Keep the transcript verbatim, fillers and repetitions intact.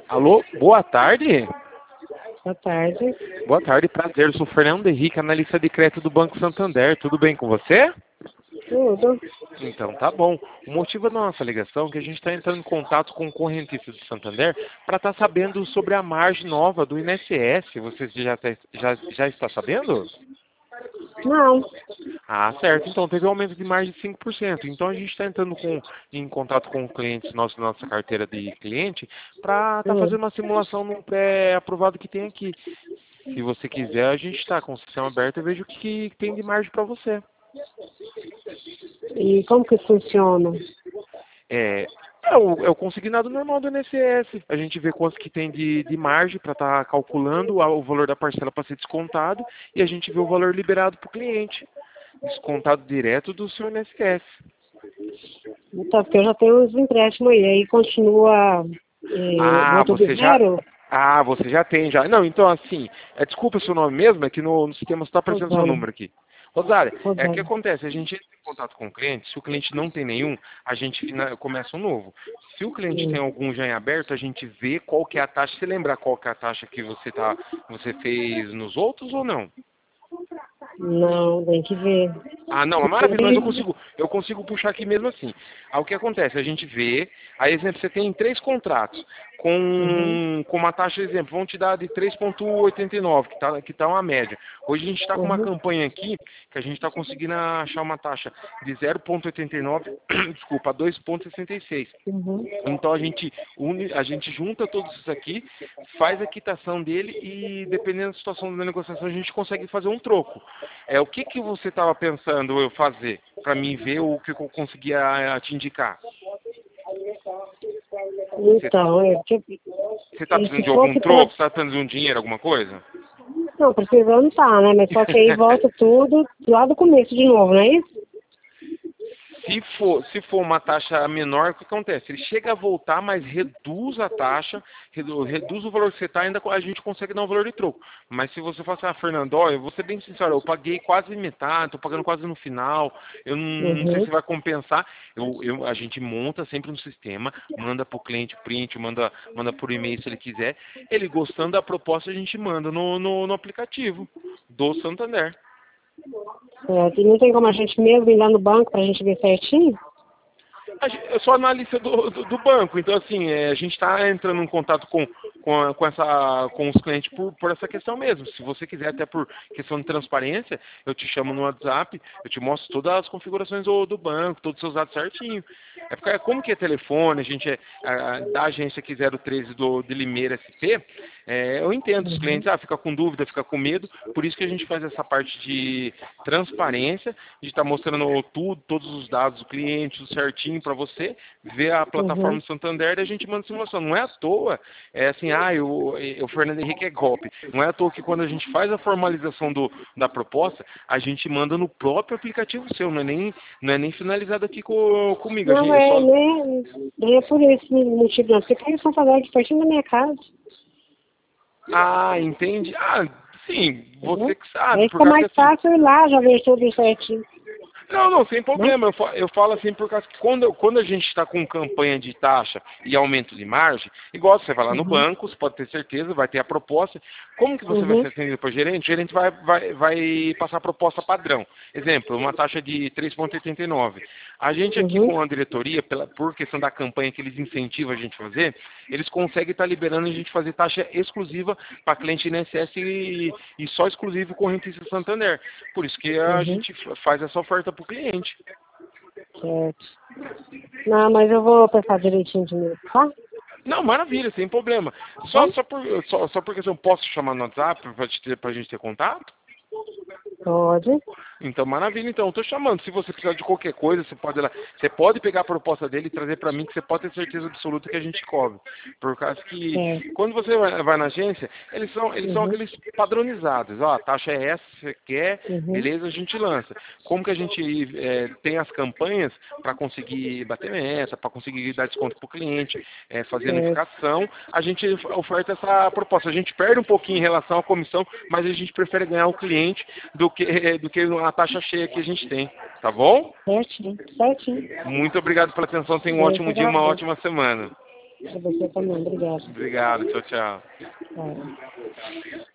Alô, boa tarde. Boa tarde. Boa tarde, prazer. Eu sou Fernando Henrique, analista de crédito do Banco Santander. Tudo bem com você? Tudo. Então tá bom. O motivo da nossa ligação é que a gente está entrando em contato com o correntista do Santander para estar sabendo sobre a margem nova do I N S S. Você já, tá- já, já está sabendo? Não. Ah, certo. Então, teve um aumento de mais de cinco por cento. Então, a gente está entrando com, em contato com clientes nossos, nossa carteira de cliente, para estar Hum. fazendo uma simulação no pré-aprovado que tem aqui. Se você quiser, a gente está com o sistema aberto e vejo o que tem de margem para você. E como que funciona? É, é, o, é o consignado normal do I N S S. A gente vê quanto que tem de, de margem para estar calculando a- o valor da parcela para ser descontado e a gente vê o valor liberado para o cliente. Descontado direto do seu I N S S. Então, porque eu já tenho uns empréstimos aí, aí continua, eh, Ah, volta do você já. zero? Ah, você já tem já. Não, então assim, é, desculpa o seu nome mesmo, é que no, no sistema está aparecendo seu Rosana. número aqui. Rosário, é que Rosana. acontece, a gente entra em contato com o cliente, se o cliente não tem nenhum, a gente fina- começa um novo. Se o cliente tem Hum. algum já em aberto, a gente vê qual que é a taxa. Você lembra qual que é a taxa que você, tá, você fez nos outros ou não? Não, tem que ver. Ah, não, é maravilha, mas eu consigo, eu consigo puxar aqui mesmo assim. Aí o que acontece? A gente vê, aí exemplo, você tem três contratos Uhum. com, com uma taxa, exemplo, vão te dar de três vírgula oitenta e nove, que está que tá uma média. Hoje a gente está com uma Uhum. campanha aqui que a gente está conseguindo achar uma taxa de zero vírgula oitenta e nove, desculpa, dois vírgula sessenta e seis. Uhum. Então a gente une, a gente junta todos isso aqui, faz a quitação dele e dependendo da situação da negociação a gente consegue fazer um troco. É o que que você estava pensando eu fazer para mim ver o que eu conseguia eh, te indicar? Você Então, é, tipo, você está e precisando se de for algum que pra... troco? Você está precisando de um dinheiro, alguma coisa? Não, precisando tá, né? Mas só que aí volta tudo lá do começo de novo, não é isso? Se for, se for uma taxa menor, o que acontece? Ele chega a voltar, mas reduz a taxa, redu- reduz o valor que você está, ainda a gente consegue dar um valor de troco. Mas se você falar assim, ah, Fernando, ó, eu vou ser bem sincero, eu paguei quase metade, estou pagando quase no final, eu não, não sei Uhum. se vai compensar. Eu, eu- a gente monta sempre um sistema, manda para o cliente print, manda, manda por e-mail se ele quiser. Ele gostando da proposta, a gente manda no, no, no aplicativo do Santander. Certo. E não tem como a gente mesmo ir lá no banco pra gente ver certinho? A gen- Eu sou analista do, do, do banco, então assim, é, a gente está entrando em contato com, com, a- com essa, com os clientes por, por essa questão mesmo. Se você quiser, até por questão de transparência, eu te chamo no WhatsApp, eu te mostro todas as configurações do, do banco, todos os seus dados certinho. É porque como que é telefone, a gente é a, da agência aqui zero treze do, de Limeira S P, é, eu entendo os Uhum. clientes, ah, fica com dúvida, fica com medo, por isso que a gente faz essa parte de transparência, de estar mostrando tudo, todos os dados do cliente, tudo certinho para você, ver a plataforma Uhum. do Santander e a gente manda simulação. Não é à toa, é assim, ah, eu, eu, o Fernando Henrique é golpe. Não é à toa que quando a gente faz a formalização do, da proposta, a gente manda no próprio aplicativo seu, não é nem, não é nem finalizado aqui com, comigo. A Não, gente, eu é, só, nem, nem é por esse motivo, não. Porque tem Santander aqui pertinho da minha casa, ah, entende? Ah, sim, você entendeu? que sabe, Aí por fica causa que mais assim, fácil ir lá, já ver tudo certinho, não, não, sem né? problema. Eu, fa- eu falo assim por causa que quando, quando a gente está com campanha de taxa e aumento de margem, igual você vai lá no Uhum. banco, você pode ter certeza, vai ter a proposta. Como que você vai Uhum. ser atendido por gerente? O gerente vai, vai, vai passar a proposta padrão. Exemplo, uma taxa de três vírgula oitenta e nove. A gente aqui Uhum. com a diretoria, pela, por questão da campanha que eles incentivam a gente a fazer, eles conseguem estar liberando a gente fazer taxa exclusiva para cliente I N S S e, e só exclusivo correntista Santander. Por isso que a Uhum. gente faz essa oferta para o cliente. Certo. Não, mas eu vou pensar direitinho de novo, tá? Não, maravilha, sem problema. Tá Só, bom? só, por, só, só porque eu posso chamar no WhatsApp para a gente ter contato? Pode. Então, maravilha. Então, estou chamando. Se você precisar de qualquer coisa, você pode ir lá. Você pode pegar a proposta dele e trazer para mim, que você pode ter certeza absoluta que a gente cobre. Por causa que, Certo. quando você vai, vai na agência, eles são, eles são Uhum. aqueles padronizados. Ó, a taxa é essa, você quer, Uhum. beleza, a gente lança. Como que a gente é, tem as campanhas para conseguir bater meta, para conseguir dar desconto para o cliente, é, fazer Certo. unificação, a gente oferta essa proposta. A gente perde um pouquinho em relação à comissão, mas a gente prefere ganhar o cliente do que, do que a taxa cheia que a gente tem. Tá bom? Certinho. Certinho. Muito obrigado pela atenção. Tenha um Eu que ótimo dia, uma agradeço. ótima semana. Para você também, obrigado. Obrigado, tchau, tchau. Tchau.